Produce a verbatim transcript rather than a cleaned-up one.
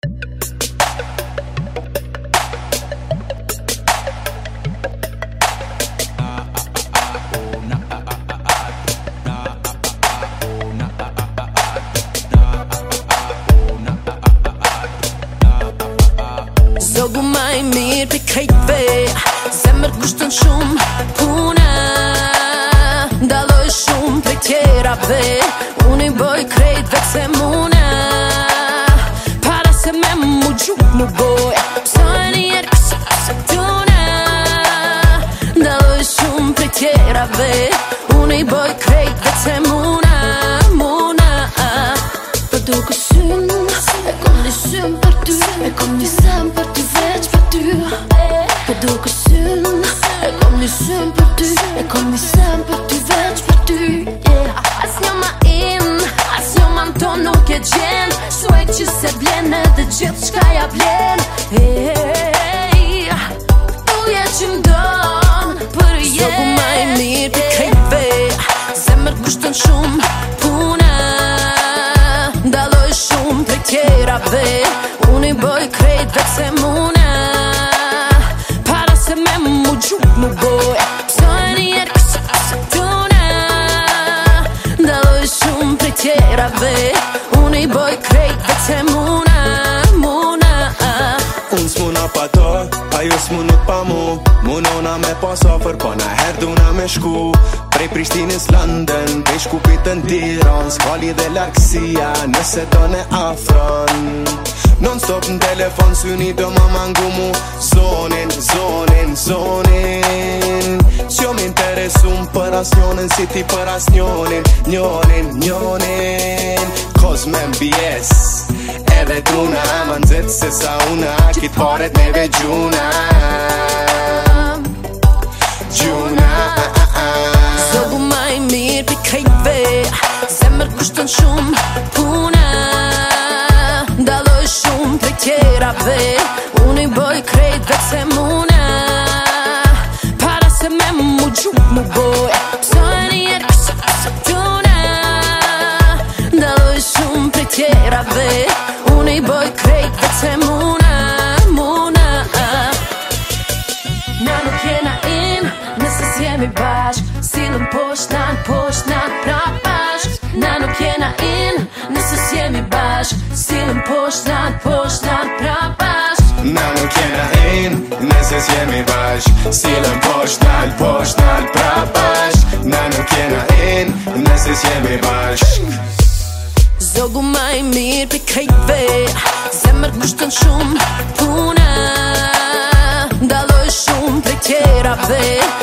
Zogu ma i mirë për krejtve, zemër kushtën shumë puna. Ndaloj shumë për tjerave, unë i boj krejtve se muna. Para se me mu gjuk mu boj, pso e njerë kësa kësa tuna. Ndaloj shumë për tjerave, unë i boj krejtve se muna, muna. Për do kësyn, e kom një sym për ty, e kom një sem për ty, veç për ty. Për do kësyn, e kom një sym për ty, e kom një sem për ty, veç për ty. As një ma in, as një ma në ton nuk e gjen, suaj që se blen edhe gjithë shka ja blen. Uje që mdon për jen. Zogu ma i mirë për krejtve, zemër kushtën shumë puna. Ndaloj shumë për tjerave, unë i boj krejt vetë se muna. Para se me mu gjuk mu boj, pso e njerë kësa kësa tuna. Ndaloj shumë për tjerave, unë i boj krejt vetë se muna, muna. Unë s'muna pa to, ajo s'munut pa mu. Munona me pas ofër, pa na her duna me shku. Prej Prishtinës London, prej Shkupit në Tiran, s'kali dhe larkësia, nëse do ne afron. Non stop në telefon, syni do më mangu mu. Zonin, zonin, zonin, s'jo m'interesum për as njonin, si ti për as njonin. Njonin, njonin, cause me m'bjes, edhe tuna më nëzit se sa una, kit paret neve gjuna. Gjuna. Zogu ma i mirë për krejtve, zemër kushtën shumë puna. Ndaloj shumë për tjerave, unë i boj krejt vetë se muna. Para se me mu gjuk mu boj, pso e njerë kësa kësa tuna. Ndaloj shumë për tjerave, unë i boj krejt vetë se muna, muna. Na nuk jena in, nëse s'jemi bashk, silëm posht nan, posht nan, prap bashk. Na nuk jena in, nëse s'jemi bashk, silëm posht nan, posht nan, prap bashk. Na nuk jena in, nëse s'jemi bashk, silëm posht nan, posht nan, prap bashk. Na nuk jena in, nëse s'jemi bashk. Zogu ma i mirë për krejtve, zemër kushtën shumë puna. Ndaloj shumë për tjerave,